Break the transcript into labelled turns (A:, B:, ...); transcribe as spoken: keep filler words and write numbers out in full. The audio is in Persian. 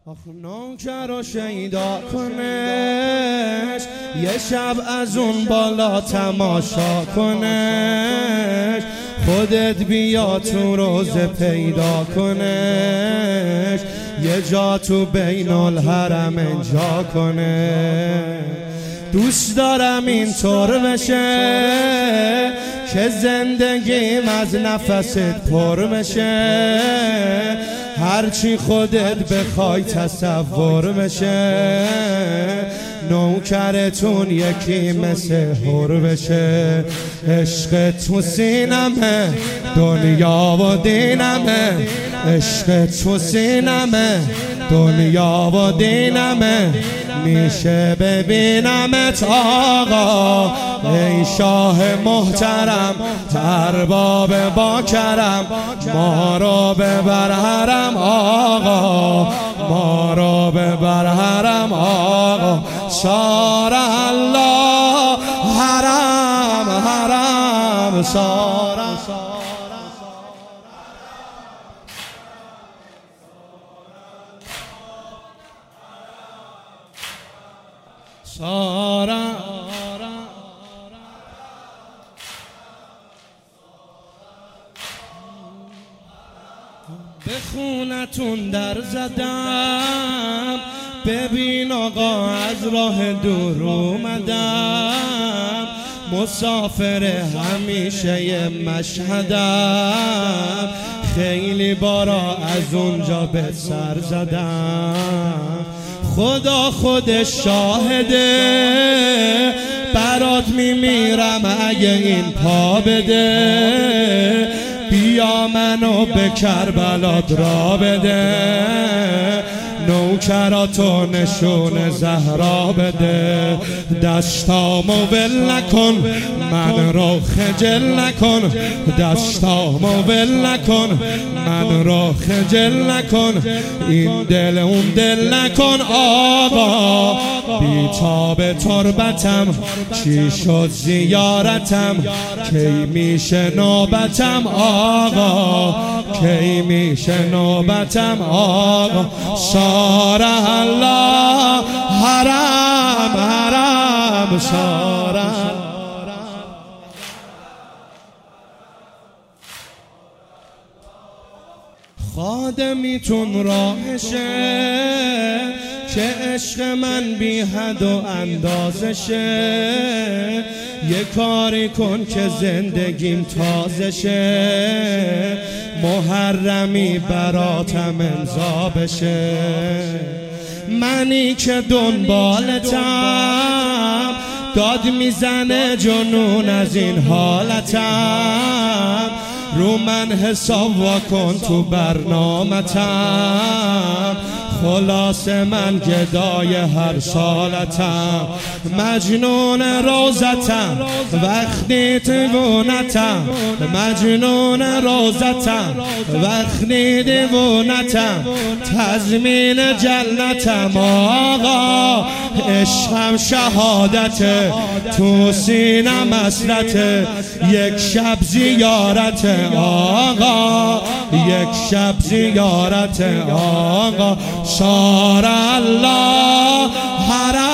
A: آخ نوکر رو شیدا کنش، یه شب از اون بالا تماشا کنش، خودت بیا تو روزه پیدا کنش، یه جا تو بین الحرم انجا کنش. دوست دارم اینطور بشه که زندگیم از نفست پر بشه، هرچی خودت بخوای تصور بشه، نوکرتون یکی مثل هر بشه. عشق تو سینمه دنیا و دینمه، عشق تو سینمه دنیا و دینمه، میشه ببینمت آقا ای شاه محترم، ارباب با کرم، ما رو ببر حرم آقا، ما رو ببر حرم آقا. سار الله حرم حرم سار سارا به خونتون در زدم، ببین آقا از راه دور اومدم، مسافر همیشه مشهدم، خیلی بارا از اونجا به سر زدم، خدا خودش شاهده برات میمیرم اگه این پا بده، بیا منو به کربلا را بده، نوکراتو نشون زهرا بده، دستامو ول نکن من رو خجل نکن، دستامو ول نکن من رو خجل نکن، این دل اون دل نکن آقا، بی تاب تربتم چی شد زیارتم، کی میشه نوبتم آقا، کی میشه نوبتم آقا. سار الله حرم حرم سار خادمیتون راهشه که عشق من بی حد و اندازشه، یه کاری کن که زندگیم تازشه، محرمی براتم امضا بشه، منی که دنبالتم داد میزنه جنون از این حالتم، رو من حساب کن تو برنامتم، خلاص من گدای هر سالتم، مجنون روزتم وقتی دیوونتم، مجنون روزتم وقتی دیوونتم، تضمین جنتم آقا، عشقم شهادته تو سینم اصلته، یک شب زیارت آقا، یک شب زیارت آقا. سار الله حرم